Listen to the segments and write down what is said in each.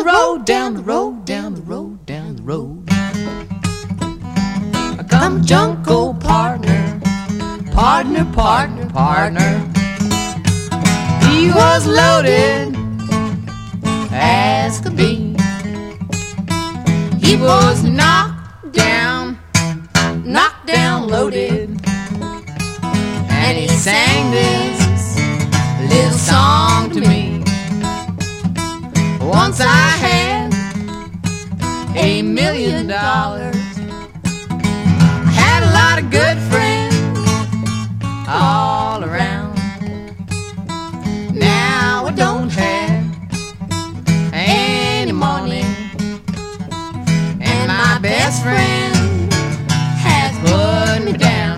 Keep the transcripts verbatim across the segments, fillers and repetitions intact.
the road, down the road, down the road, down the road. I come a jungle partner, partner, partner, partner. He was loaded as could be. He was knocked down, knocked down, loaded. And he sang this little song to me. Once I had a million dollars. I had a lot of good friends all around. Now I don't have any money, and my best friend has put me down.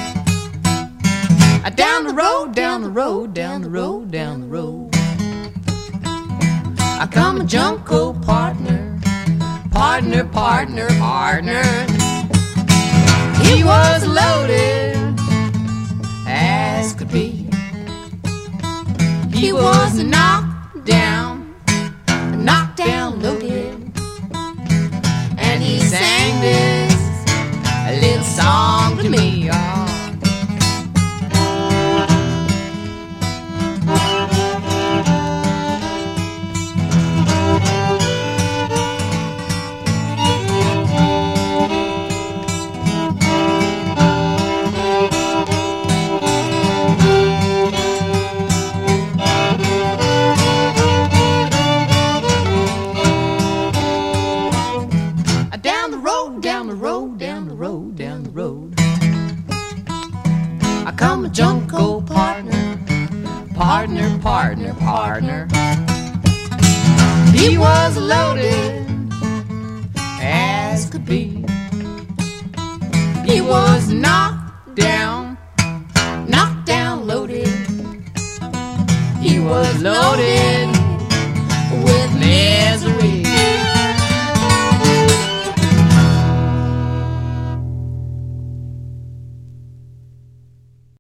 Down the road, down the road, down the road, down the road. I come a jungle partner, partner, partner, partner. He was loaded as could be. He was knocked down, knocked down, loaded. And he sang this little song to me, y'all. Down the road, down the road, down the road. I come a jungle partner, partner, partner, partner. He was loaded as could be. He was knocked down,